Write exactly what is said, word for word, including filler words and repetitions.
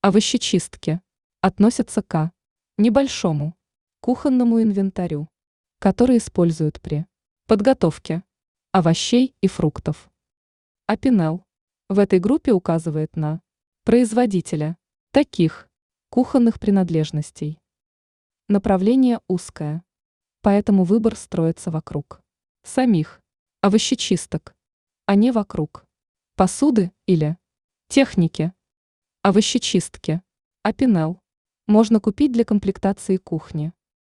Овощечистки относятся к небольшому кухонному инвентарю, который используют при подготовке овощей и фруктов. Опинел в этой группе указывает на производителя таких кухонных принадлежностей. Направление узкое, поэтому выбор строится вокруг самих овощечисток, а не вокруг посуды или техники. Овощечистки Опинел можно купить для комплектации кухни.